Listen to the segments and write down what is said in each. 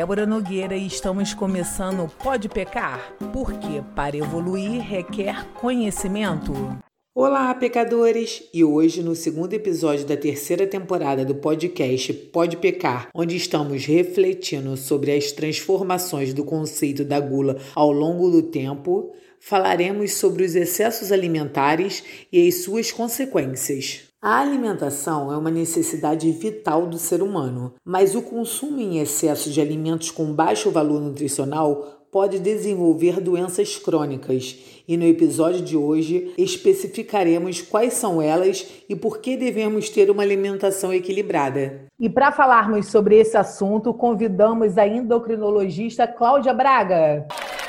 Débora Nogueira e estamos começando o Pode Pecar, porque para evoluir requer conhecimento. Olá, pecadores! E hoje, no segundo episódio da terceira temporada do podcast Pode Pecar, onde estamos refletindo sobre as transformações do conceito da gula ao longo do tempo, falaremos sobre os excessos alimentares e as suas consequências. A alimentação é uma necessidade vital do ser humano, mas o consumo em excesso de alimentos com baixo valor nutricional pode desenvolver doenças crônicas. E no episódio de hoje especificaremos quais são elas e por que devemos ter uma alimentação equilibrada. E para falarmos sobre esse assunto, convidamos a endocrinologista Cláudia Braga.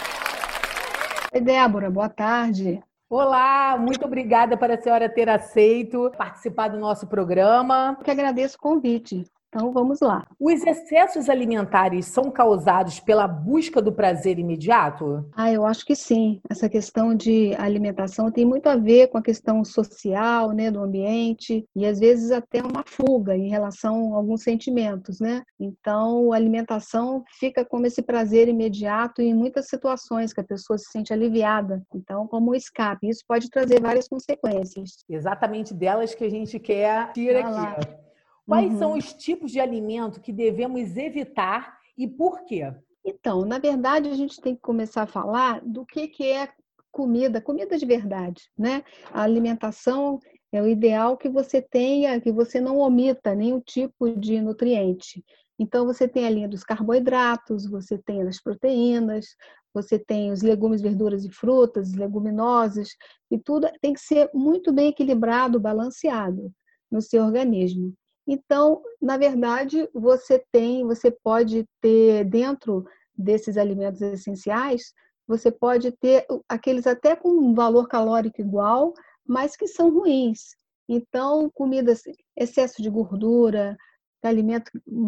Oi, Débora, boa tarde. Olá, muito obrigada por a senhora ter aceito participar do nosso programa. Eu que agradeço o convite. Então, vamos lá. Os excessos alimentares são causados pela busca do prazer imediato? Eu acho que sim. Essa questão de alimentação tem muito a ver com a questão social, né, do ambiente, e às vezes até uma fuga em relação a alguns sentimentos, né? Então, a alimentação fica como esse prazer imediato em muitas situações que a pessoa se sente aliviada. Então, como um escape. Isso pode trazer várias consequências. Exatamente delas que a gente quer tirar aqui. Quais são os tipos de alimento que devemos evitar e por quê? Então, na verdade, a gente tem que começar a falar do que é comida de verdade, né? A alimentação é o ideal que você tenha, que você não omita nenhum tipo de nutriente. Então, você tem a linha dos carboidratos, você tem as proteínas, você tem os legumes, verduras e frutas, leguminosas, e tudo tem que ser muito bem equilibrado, balanceado no seu organismo. Então, na verdade, você pode ter dentro desses alimentos essenciais, você pode ter aqueles até com um valor calórico igual, mas que são ruins. Então, comidas, excesso de gordura, alimento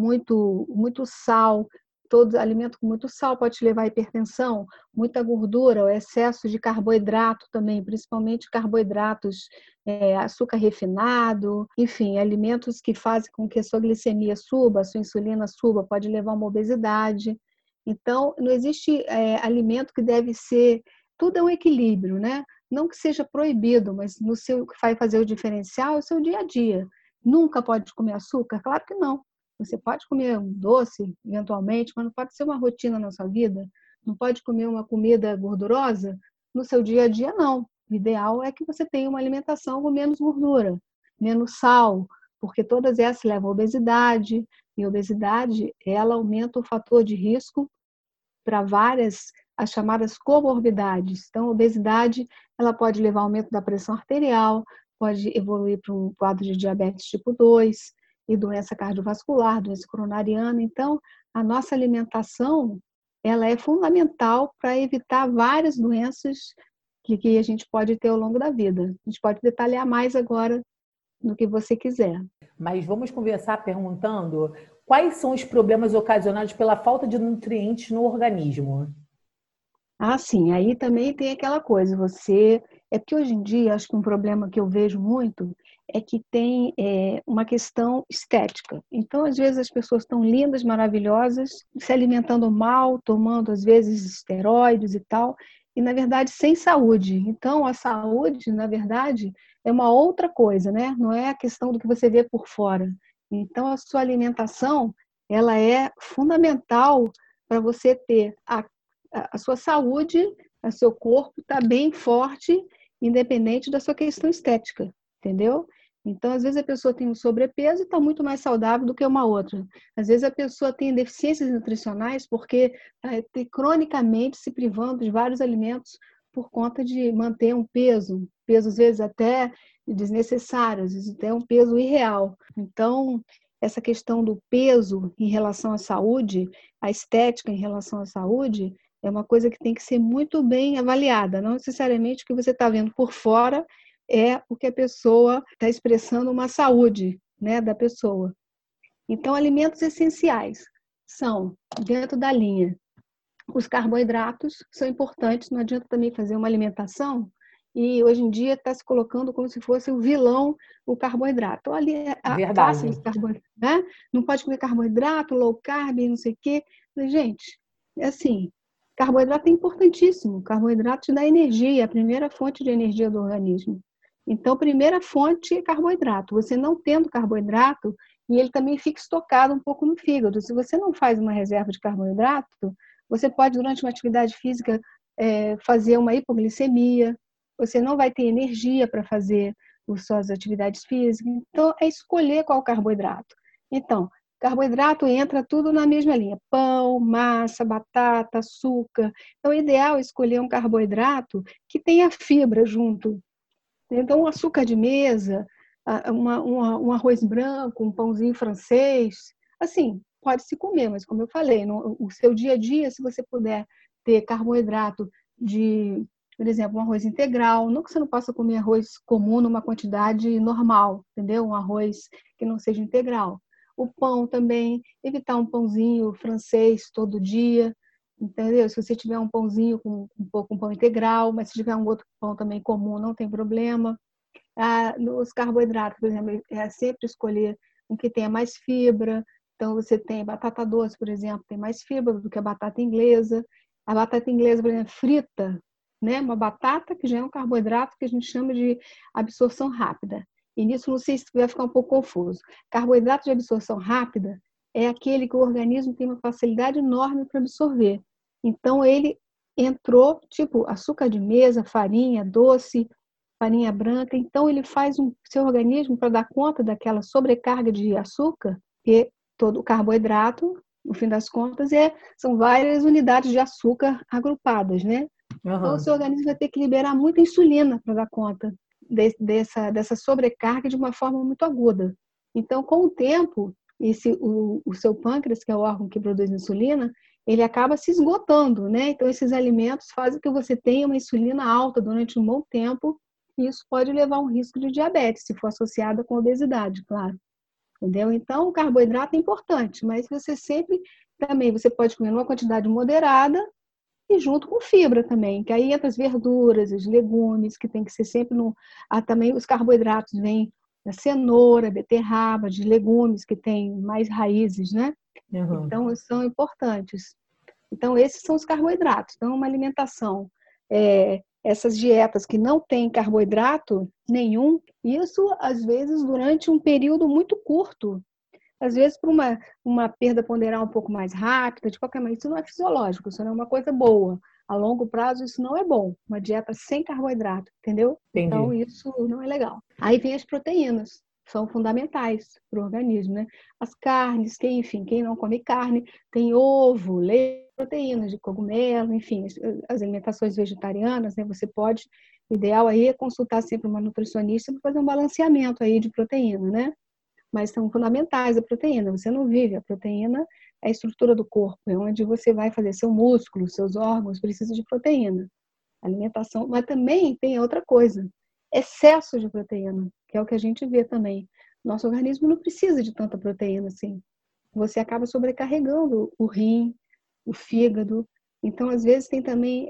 muito sal, todo alimento com muito sal pode te levar à hipertensão, muita gordura, o excesso de carboidrato também, principalmente carboidratos, açúcar refinado, enfim, alimentos que fazem com que a sua glicemia suba, a sua insulina suba, pode levar a uma obesidade. Então, não existe alimento que deve ser, tudo é um equilíbrio, né? Não que seja proibido, mas no seu, que vai fazer o diferencial é o seu dia a dia. Nunca pode comer açúcar? Claro que não. Você pode comer um doce, eventualmente, mas não pode ser uma rotina na sua vida. Não pode comer uma comida gordurosa no seu dia a dia, não. O ideal é que você tenha uma alimentação com menos gordura, menos sal, porque todas essas levam à obesidade, e a obesidade, ela aumenta o fator de risco para várias, as chamadas comorbidades. Então, a obesidade, ela pode levar ao aumento da pressão arterial, pode evoluir para um quadro de diabetes tipo 2, e doença cardiovascular, doença coronariana. Então, a nossa alimentação, ela é fundamental para evitar várias doenças que a gente pode ter ao longo da vida. A gente pode detalhar mais agora no que você quiser. Mas vamos conversar perguntando quais são os problemas ocasionados pela falta de nutrientes no organismo? Sim, aí também tem aquela coisa, é porque hoje em dia, acho que um problema que eu vejo muito é que tem uma questão estética. Então, às vezes, as pessoas estão lindas, maravilhosas, se alimentando mal, tomando, às vezes, esteroides e tal, e, na verdade, sem saúde. Então, a saúde, na verdade, é uma outra coisa, né? Não é a questão do que você vê por fora. Então, a sua alimentação, ela é fundamental para você ter a sua saúde, o seu corpo está bem forte, independente da sua questão estética, entendeu? Então, às vezes a pessoa tem um sobrepeso e está muito mais saudável do que uma outra. Às vezes a pessoa tem deficiências nutricionais porque está cronicamente se privando de vários alimentos por conta de manter um peso às vezes até desnecessário, às vezes até um peso irreal. Então, essa questão do peso em relação à saúde, a estética em relação à saúde, é uma coisa que tem que ser muito bem avaliada. Não necessariamente o que você está vendo por fora é o que a pessoa está expressando uma saúde, né, da pessoa. Então, alimentos essenciais são, dentro da linha, os carboidratos são importantes, não adianta também fazer uma alimentação e hoje em dia está se colocando como se fosse o vilão, o carboidrato. Ali Verdade. fácil, né? Não pode comer carboidrato, low carb, não sei o quê. Falei, gente, é assim, carboidrato é importantíssimo. Carboidrato te dá energia, é a primeira fonte de energia do organismo. Então, primeira fonte é carboidrato. Você não tendo carboidrato, e ele também fica estocado um pouco no fígado. Se você não faz uma reserva de carboidrato, você pode, durante uma atividade física, fazer uma hipoglicemia, você não vai ter energia para fazer as suas atividades físicas. Então, é escolher qual carboidrato. Então, carboidrato entra tudo na mesma linha: pão, massa, batata, açúcar. Então, o ideal é escolher um carboidrato que tenha fibra junto. Então, um açúcar de mesa, um arroz branco, um pãozinho francês, assim, pode se comer, mas como eu falei, no seu dia a dia, se você puder ter carboidrato de, por exemplo, um arroz integral, não que você não possa comer arroz comum numa quantidade normal, entendeu? Um arroz que não seja integral. O pão também, evitar um pãozinho francês todo dia, entendeu? Se você tiver um pãozinho com um pão integral, mas se tiver um outro pão também comum, não tem problema. Nos carboidratos, por exemplo, é sempre escolher um que tenha mais fibra. Então, você tem batata doce, por exemplo, tem mais fibra do que a batata inglesa. A batata inglesa, por exemplo, frita, né? Uma batata que já é um carboidrato que a gente chama de absorção rápida. E nisso, não sei se vai ficar um pouco confuso. Carboidrato de absorção rápida é aquele que o organismo tem uma facilidade enorme para absorver. Então, ele entrou, tipo, açúcar de mesa, farinha, doce, farinha branca. Então, ele faz o seu organismo, para dar conta daquela sobrecarga de açúcar, que todo o carboidrato, no fim das contas, são várias unidades de açúcar agrupadas, né? Então, o seu organismo vai ter que liberar muita insulina para dar conta dessa sobrecarga de uma forma muito aguda. Então, com o tempo, o seu pâncreas, que é o órgão que produz insulina, ele acaba se esgotando, né? Então, esses alimentos fazem que você tenha uma insulina alta durante um bom tempo, e isso pode levar a um risco de diabetes, se for associada com obesidade, claro. Entendeu? Então, o carboidrato é importante, mas você pode comer numa quantidade moderada e junto com fibra também, que aí entra as verduras, os legumes, que tem que ser sempre também os carboidratos vêm da cenoura, beterraba, de legumes que têm mais raízes, né? Então, são importantes. Então, esses são os carboidratos. Então, uma alimentação, essas dietas que não têm carboidrato nenhum, isso, às vezes, durante um período muito curto, às vezes por uma perda ponderal um pouco mais rápida, de qualquer maneira, isso não é fisiológico, isso não é uma coisa boa. A longo prazo, isso não é bom. Uma dieta sem carboidrato, entendeu? Entendi. Então, isso não é legal. Aí vem as proteínas, são fundamentais para o organismo, né? As carnes, quem não come carne, tem ovo, leite, proteínas de cogumelo, enfim, as alimentações vegetarianas, né? Você pode, o ideal aí é consultar sempre uma nutricionista para fazer um balanceamento aí de proteína, né? Mas são fundamentais a proteína. Você não vive, a proteína é a estrutura do corpo, é onde você vai fazer seu músculo, seus órgãos precisam de proteína. Alimentação, mas também tem outra coisa, excesso de proteína, que é o que a gente vê também. Nosso organismo não precisa de tanta proteína assim. Você acaba sobrecarregando o rim, o fígado. Então, às vezes, tem também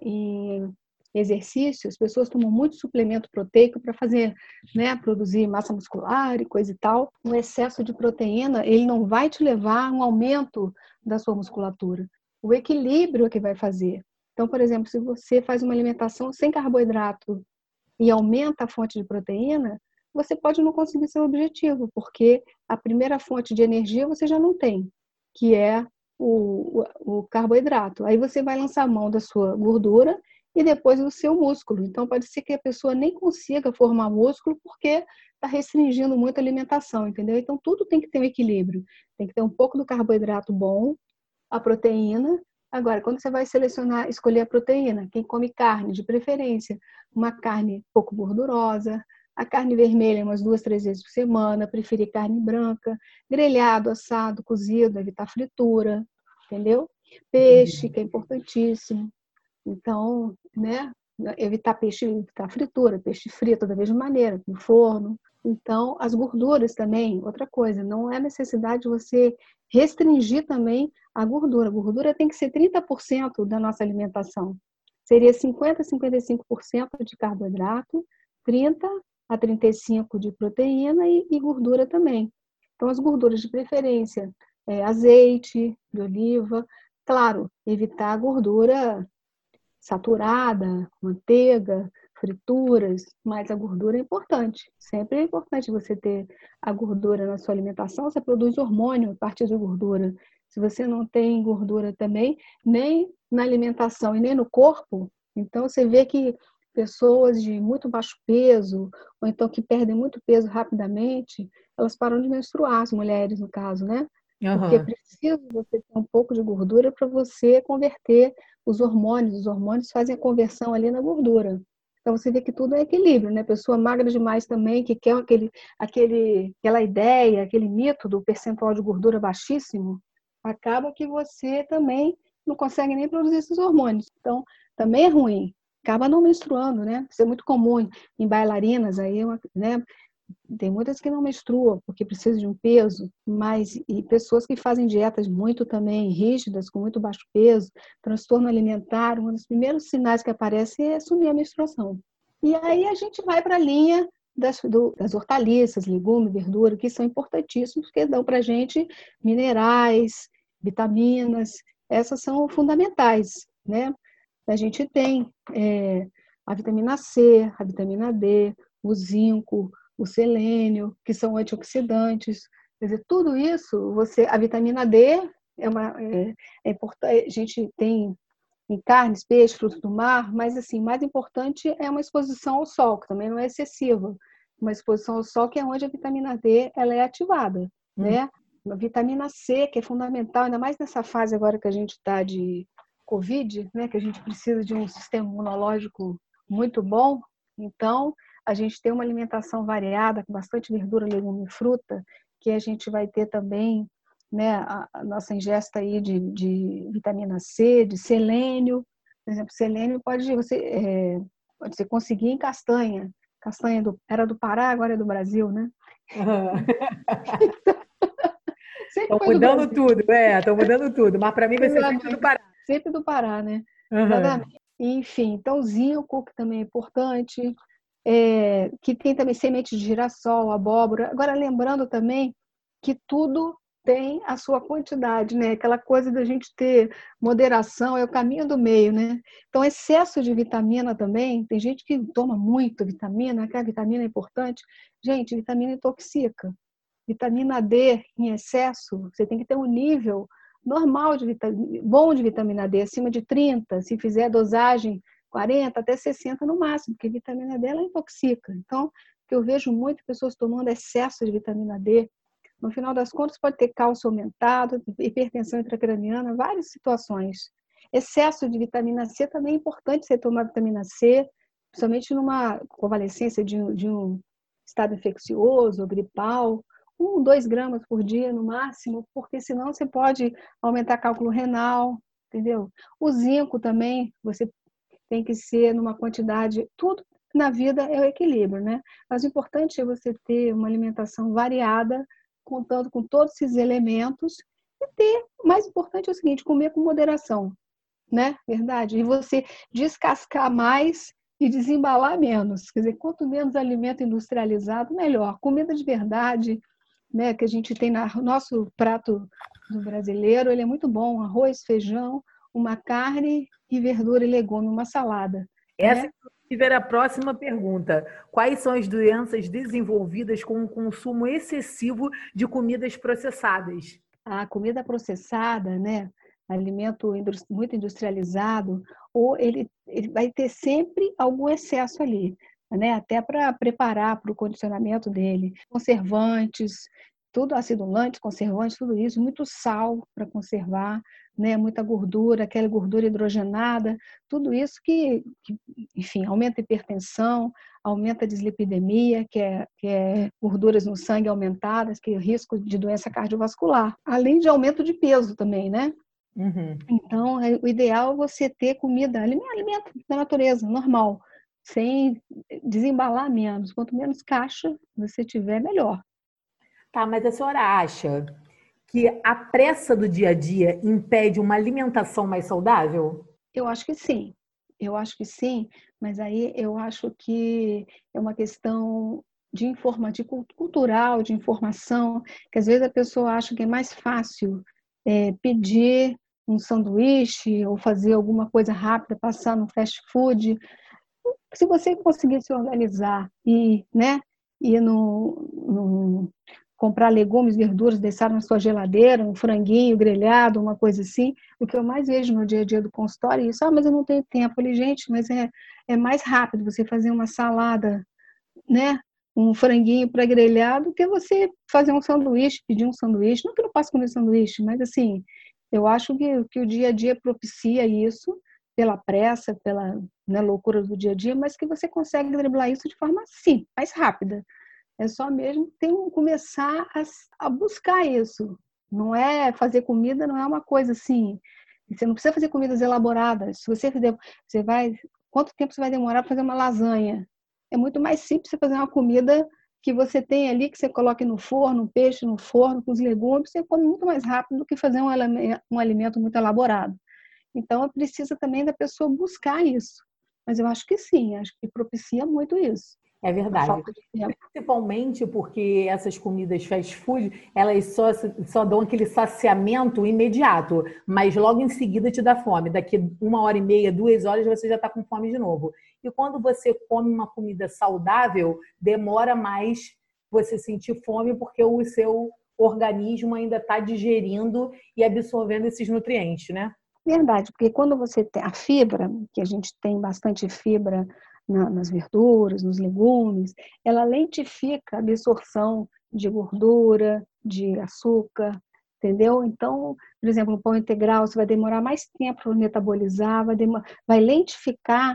em exercício, as pessoas tomam muito suplemento proteico para fazer, né, produzir massa muscular e coisa e tal. O excesso de proteína, ele não vai te levar a um aumento da sua musculatura. O equilíbrio é que vai fazer. Então, por exemplo, se você faz uma alimentação sem carboidrato e aumenta a fonte de proteína, você pode não conseguir seu objetivo, porque a primeira fonte de energia você já não tem, que é o carboidrato. Aí você vai lançar a mão da sua gordura e depois do seu músculo. Então, pode ser que a pessoa nem consiga formar músculo porque está restringindo muito a alimentação, entendeu? Então, tudo tem que ter um equilíbrio. Tem que ter um pouco do carboidrato bom, a proteína. Agora, quando você vai escolher a proteína, quem come carne, de preferência, uma carne pouco gordurosa, a carne vermelha umas 2, 3 vezes por semana, preferir carne branca, grelhado, assado, cozido, evitar fritura, entendeu? Peixe, que é importantíssimo. Então, né, evitar peixe, evitar fritura, peixe frito da mesma maneira, no forno. Então, as gorduras também, outra coisa, não é necessidade de você restringir também a gordura. A gordura tem que ser 30% da nossa alimentação. Seria 50% a 55% de carboidrato, 30% a 35% de proteína e gordura também. Então, as gorduras de preferência, azeite de oliva, Claro, evitar a gordura saturada, manteiga, frituras, mas a gordura é importante. Sempre é importante você ter a gordura na sua alimentação. Você produz hormônio a partir de gordura. Se você não tem gordura também, nem na alimentação e nem no corpo, então você vê que pessoas de muito baixo peso, ou então que perdem muito peso rapidamente, elas param de menstruar, as mulheres, no caso, né? Porque é Aham. preciso você ter um pouco de gordura para você converter os hormônios fazem a conversão ali na gordura. Então você vê que tudo é equilíbrio, né? Pessoa magra demais também, que quer aquela ideia, aquele mito do percentual de gordura baixíssimo, acaba que você também não consegue nem produzir esses hormônios. Então, também é ruim. Acaba não menstruando, né? Isso é muito comum em bailarinas, aí, né? Tem muitas que não menstruam porque precisam de um peso, mas e pessoas que fazem dietas muito também rígidas, com muito baixo peso, transtorno alimentar, um dos primeiros sinais que aparece é sumir a menstruação. E aí a gente vai para a linha das hortaliças, legumes, verdura, que são importantíssimos, porque dão para a gente minerais, vitaminas, essas são fundamentais, né? A gente tem a vitamina C, a vitamina D, o zinco, o selênio, que são antioxidantes. Quer dizer, tudo isso, a vitamina D é importante, a gente tem em carnes, peixes, frutos do mar, mas assim, mais importante é uma exposição ao sol, que também não é excessiva. Uma exposição ao sol que é onde a vitamina D ela é ativada, Hum. né? A vitamina C, que é fundamental, ainda mais nessa fase agora que a gente está de Covid, né? Que a gente precisa de um sistema imunológico muito bom. Então, a gente tem uma alimentação variada, com bastante verdura, legume e fruta, que a gente vai ter também, né, a nossa ingesta aí de vitamina C, de selênio. Por exemplo, selênio pode você conseguir em castanha. Castanha era do Pará, agora é do Brasil, né? Aham. Sempre Estão foi do mudando Brasil. tudo, estão mudando tudo. Mas para mim vai ser sempre do Exatamente. Pará. Sempre do Pará, né? Aham. Exatamente. Enfim, então zinco, que também é importante, que tem também semente de girassol, abóbora. Agora, lembrando também que tudo tem a sua quantidade, né? Aquela coisa da gente ter moderação, é o caminho do meio, né? Então, excesso de vitamina também, tem gente que toma muito vitamina, que a vitamina é importante. Gente, vitamina intoxica. Vitamina D em excesso, você tem que ter um nível normal bom de vitamina D, acima de 30, se fizer dosagem 40 até 60 no máximo, porque a vitamina D ela intoxica. Então, o que eu vejo muito pessoas tomando excesso de vitamina D, no final das contas pode ter cálcio aumentado, hipertensão intracraniana, várias situações. Excesso de vitamina C também é importante você tomar vitamina C, principalmente numa convalescência de um estado infeccioso, gripal, 2 gramas por dia no máximo, porque senão você pode aumentar cálculo renal, entendeu? O zinco também, você tem que ser numa quantidade, tudo na vida é o equilíbrio, né? Mas o importante é você ter uma alimentação variada, contando com todos esses elementos, e ter, o mais importante é o seguinte, comer com moderação, né? Verdade? E você descascar mais e desembalar menos. Quer dizer, quanto menos alimento industrializado, melhor. Comida de verdade, né, que a gente tem no nosso prato do brasileiro, ele é muito bom, arroz, feijão, uma carne e verdura e legume, uma salada, Essa, né? inclusive, era a próxima pergunta. Quais são as doenças desenvolvidas com o consumo excessivo de comidas processadas? A comida processada, né, alimento muito industrializado, ou ele vai ter sempre algum excesso ali, né, até para preparar para o condicionamento dele. Conservantes, tudo acidulantes, conservantes, tudo isso, muito sal para conservar, né, muita gordura, aquela gordura hidrogenada, tudo isso enfim, aumenta a hipertensão, aumenta a dislipidemia, que é gorduras no sangue aumentadas, que é risco de doença cardiovascular, além de aumento de peso também, né? Uhum. Então, o ideal é você ter comida, alimento da natureza, normal, sem desembalar menos. Quanto menos caixa você tiver, melhor. Tá, mas a senhora acha que a pressa do dia a dia impede uma alimentação mais saudável? Eu acho que sim. Eu acho que sim, mas aí eu acho que é uma questão de cultural, de informação, que às vezes a pessoa acha que é mais fácil pedir um sanduíche ou fazer alguma coisa rápida, passar no fast food. Se você conseguir se organizar e, né, ir comprar legumes, verduras, deixar na sua geladeira, um franguinho grelhado, uma coisa assim, o que eu mais vejo no dia a dia do consultório é isso. Mas eu não tenho tempo. Eu falei, gente, mas é mais rápido você fazer uma salada, né? Um franguinho para grelhar do que você fazer um sanduíche, pedir um sanduíche. Não que eu não possa comer sanduíche, mas assim, eu acho que o dia a dia propicia isso, pela pressa, pela, né, loucura do dia a dia, mas que você consegue driblar isso de forma, sim, mais rápida. É só mesmo começar a buscar isso. Não é fazer comida, não é uma coisa assim. Você não precisa fazer comidas elaboradas. Se você fizer, quanto tempo você vai demorar para fazer uma lasanha? É muito mais simples você fazer uma comida que você tem ali, que você coloque no forno, um peixe no forno, com os legumes, você come muito mais rápido do que fazer um alimento muito elaborado. Então, precisa também da pessoa buscar isso. Mas eu acho que sim, acho que propicia muito isso. É verdade. Principalmente porque essas comidas fast food, elas só dão aquele saciamento imediato, mas logo em seguida te dá fome. Daqui 1h30, 2 horas, você já está com fome de novo. E quando você come uma comida saudável, demora mais você sentir fome, porque o seu organismo ainda está digerindo e absorvendo esses nutrientes, né? Verdade, porque quando você tem a fibra, que a gente tem bastante fibra nas verduras, nos legumes, ela lentifica a absorção de gordura, de açúcar, entendeu? Então, por exemplo, no pão integral, você vai demorar mais tempo para metabolizar, vai lentificar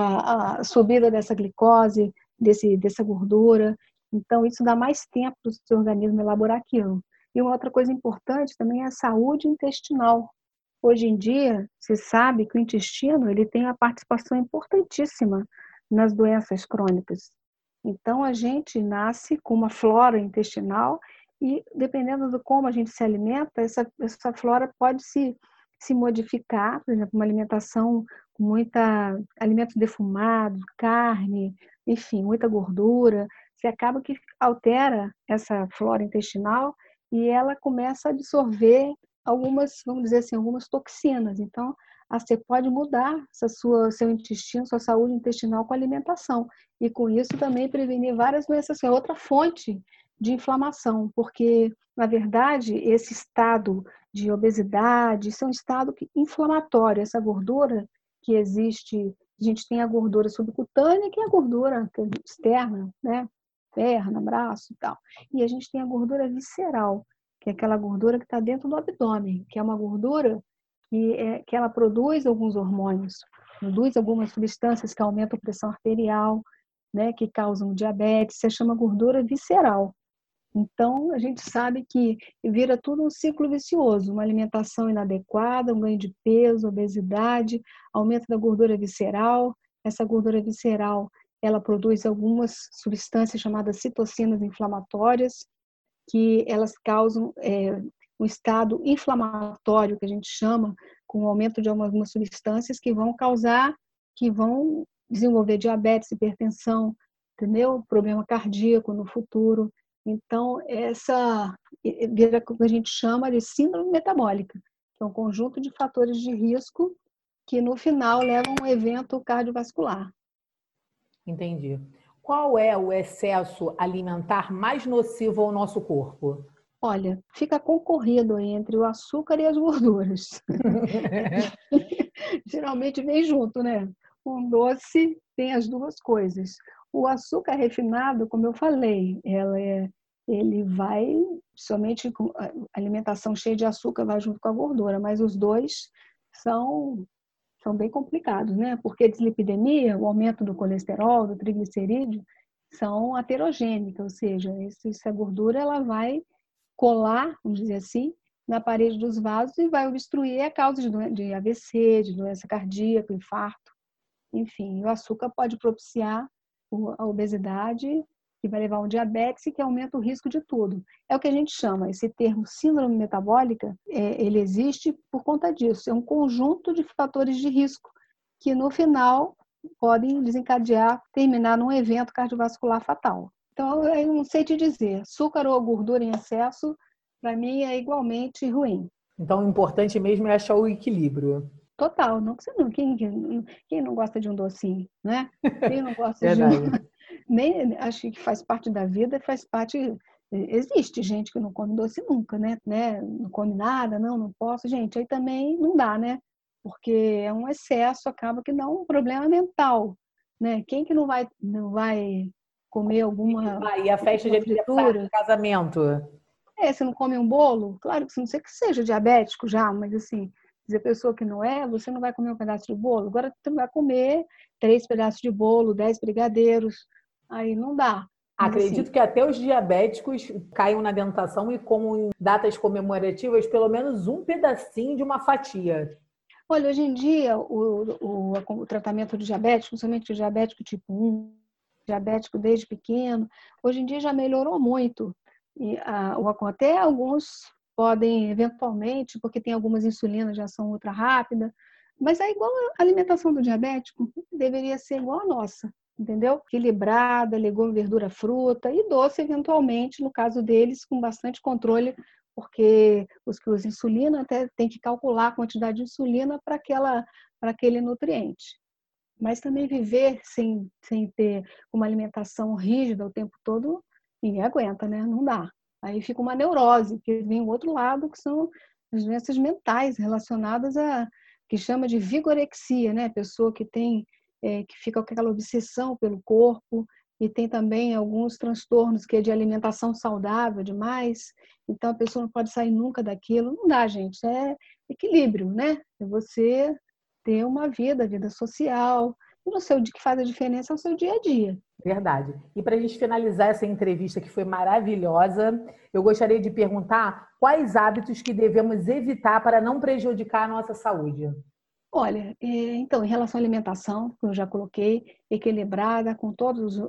a subida dessa glicose, dessa gordura. Então, isso dá mais tempo para o seu organismo elaborar aquilo. E uma outra coisa importante também é a saúde intestinal. Hoje em dia, se sabe que o intestino ele tem uma participação importantíssima nas doenças crônicas. Então, a gente nasce com uma flora intestinal e, dependendo de como a gente se alimenta, essa flora pode se modificar. Por exemplo, uma alimentação com alimentos defumados, carne, enfim, muita gordura. Você acaba que altera essa flora intestinal e ela começa a absorver algumas, vamos dizer assim, algumas toxinas. Então, você pode mudar seu intestino, sua saúde intestinal com a alimentação. E com isso também prevenir várias doenças. É outra fonte de inflamação, porque, na verdade, esse estado de obesidade, isso é um estado inflamatório. Essa gordura que existe, a gente tem a gordura subcutânea, que é a gordura externa, né? Perna, braço e tal. E a gente tem a gordura visceral, que é aquela gordura que está dentro do abdômen, que é uma gordura que ela produz alguns hormônios, produz algumas substâncias que aumentam a pressão arterial, né, que causam diabetes, se chama gordura visceral. Então, a gente sabe que vira tudo um ciclo vicioso, uma alimentação inadequada, um ganho de peso, obesidade, aumento da gordura visceral. Essa gordura visceral, ela produz algumas substâncias chamadas citocinas inflamatórias, que elas causam um estado inflamatório, que a gente chama, com o aumento de algumas substâncias que vão desenvolver diabetes, hipertensão, entendeu? Problema cardíaco no futuro. Então, essa vira o que a gente chama de síndrome metabólica, que é um conjunto de fatores de risco que, no final, levam a um evento cardiovascular. Entendi. Qual é o excesso alimentar mais nocivo ao nosso corpo? Olha, fica concorrido entre o açúcar e as gorduras. Geralmente vem junto, né? Um doce tem as duas coisas. O açúcar refinado, como eu falei, ele vai, somente com a alimentação cheia de açúcar vai junto com a gordura, mas os dois são bem complicados, né? Porque a dislipidemia, o aumento do colesterol, do triglicerídeo, são aterogênicas, ou seja, essa gordura ela vai colar, vamos dizer assim, na parede dos vasos e vai obstruir a causa de AVC, de doença cardíaca, infarto, enfim. O açúcar pode propiciar a obesidade, que vai levar ao diabetes e que aumenta o risco de tudo. É o que a gente chama, esse termo síndrome metabólica, ele existe por conta disso. É um conjunto de fatores de risco que, no final, podem terminar num evento cardiovascular fatal. Então, eu não sei te dizer, açúcar ou gordura em excesso, para mim, é igualmente ruim. Então, o importante mesmo é achar o equilíbrio. Total, não, quem não gosta de um docinho, né? Quem não gosta de um, Verdade. nem acho que faz parte da vida, faz parte. Existe gente que não come doce nunca, né? Não come nada, não posso. Gente, aí também não dá, né? Porque é um excesso, acaba que dá um problema mental, né? Quem que não vai comer E a festa de alguma aniversário, de fritura? casamento? Você não come um bolo? Claro que você não sei que seja diabético já, mas assim, dizer pessoa que não é, você não vai comer um pedaço de bolo. Agora você vai comer 3 pedaços de bolo, 10 brigadeiros. Aí não dá. Mas assim, Acredito que até os diabéticos caiam na tentação e comam em datas comemorativas pelo menos um pedacinho de uma fatia. olha, hoje em dia o tratamento do diabético, principalmente o diabético tipo 1, diabético desde pequeno, hoje em dia já melhorou muito. Até alguns podem, eventualmente, porque tem algumas insulinas de ação ultra rápida, mas é igual a alimentação do diabético, deveria ser igual a nossa, entendeu? Equilibrada, legume, verdura, fruta e doce, eventualmente, no caso deles, com bastante controle, porque os que usam insulina até tem que calcular a quantidade de insulina para aquele nutriente. Mas também viver sem ter uma alimentação rígida o tempo todo, ninguém aguenta, né? Não dá. Aí fica uma neurose, porque vem o outro lado, que são as doenças mentais relacionadas que chama de vigorexia, né? Pessoa que que fica com aquela obsessão pelo corpo, e tem também alguns transtornos que é de alimentação saudável demais, então a pessoa não pode sair nunca daquilo. Não dá, gente. É equilíbrio, né? É você ter uma vida social. E no seu dia que faz a diferença é o seu dia a dia. Verdade. E para a gente finalizar essa entrevista que foi maravilhosa, eu gostaria de perguntar quais hábitos que devemos evitar para não prejudicar a nossa saúde. Olha, então, em relação à alimentação, que eu já coloquei, equilibrada, com todos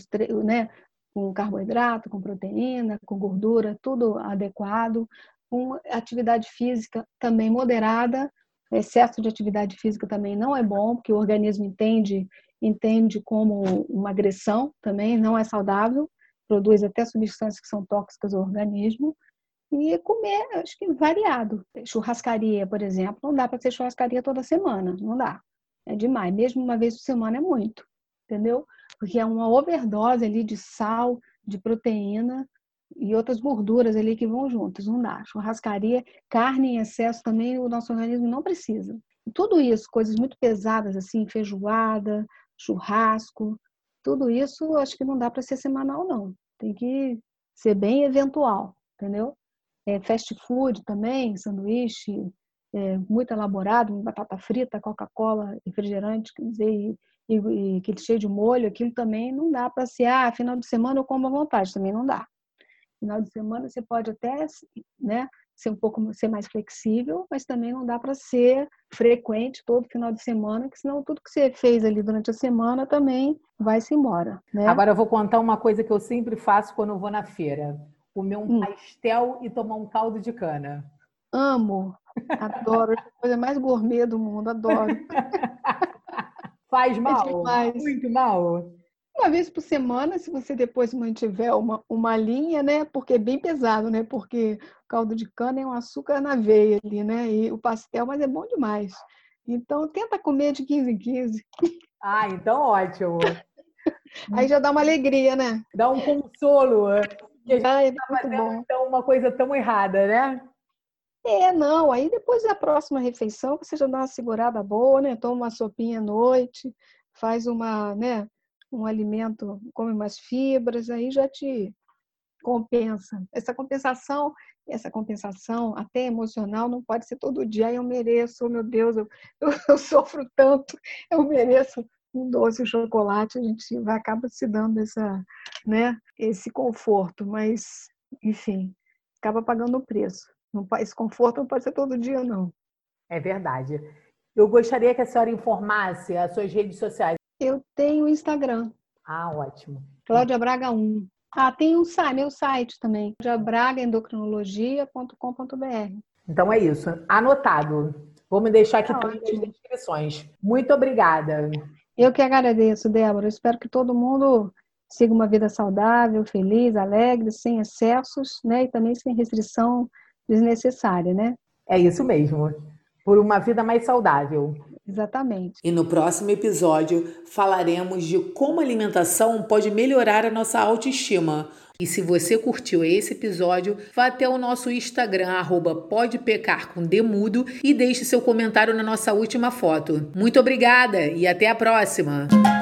né, com carboidrato, com proteína, com gordura, tudo adequado, com atividade física também moderada. Excesso de atividade física também não é bom, porque o organismo entende como uma agressão também, não é saudável, produz até substâncias que são tóxicas ao organismo. E comer, acho que variado. Churrascaria, por exemplo, não dá para ser churrascaria toda semana, não dá. É demais, mesmo uma vez por semana é muito, entendeu? Porque é uma overdose ali de sal, de proteína e outras gorduras ali que vão juntas, não dá. Churrascaria, carne em excesso também o nosso organismo não precisa. E tudo isso, coisas muito pesadas assim, feijoada, churrasco, tudo isso acho que não dá para ser semanal não. Tem que ser bem eventual, entendeu? Fast food também, sanduíche, muito elaborado, batata frita, Coca-Cola, refrigerante, quer dizer, e aquele cheio de molho, aquilo também não dá para ser, final de semana eu como à vontade, também não dá. Final de semana você pode até, né, ser mais flexível, mas também não dá para ser frequente todo final de semana, que senão tudo que você fez ali durante a semana também vai-se embora, né? Agora eu vou contar uma coisa que eu sempre faço quando eu vou na feira: comer um Hum, pastel e tomar um caldo de cana. amo, adoro, é a coisa mais gourmet do mundo, adoro. Faz É mal? demais. Muito mal? Uma vez por semana, se você depois mantiver uma linha, né? Porque é bem pesado, né? Porque o caldo de cana é um açúcar na veia ali, né? E o pastel, mas é bom demais. Então, tenta comer de 15 em 15. Ah, então ótimo. Aí já dá uma alegria, né? Dá um consolo que a gente Ah, é está muito fazendo bom. então uma coisa tão errada, né? Não. Aí depois da próxima refeição, você já dá uma segurada boa, né? Toma uma sopinha à noite, faz né? Um alimento, come umas fibras, aí já te compensa. Essa compensação até emocional não pode ser todo dia. Eu mereço, oh, meu Deus, eu sofro tanto, eu mereço um doce, um chocolate. A gente acaba se dando né, esse conforto, mas, enfim, acaba pagando o preço. Esse conforto não pode ser todo dia, não. É verdade. Eu gostaria que a senhora informasse as suas redes sociais. Eu tenho Instagram, Ah, ótimo. Cláudia Braga 1. Tem meu site também, claudiabragaendocrinologia.com.br. Então é isso. Anotado. Vou me deixar aqui Tá também nas ótimo. descrições. Muito obrigada. Eu que agradeço, Débora. Eu espero que todo mundo siga uma vida saudável, feliz, alegre, sem excessos, né? E também sem restrição desnecessária, né? É isso mesmo. Por uma vida mais saudável. Exatamente. E no próximo episódio falaremos de como a alimentação pode melhorar a nossa autoestima. E se você curtiu esse episódio, vá até o nosso Instagram, @podepecar_com_demudo, e deixe seu comentário na nossa última foto. Muito obrigada e até a próxima!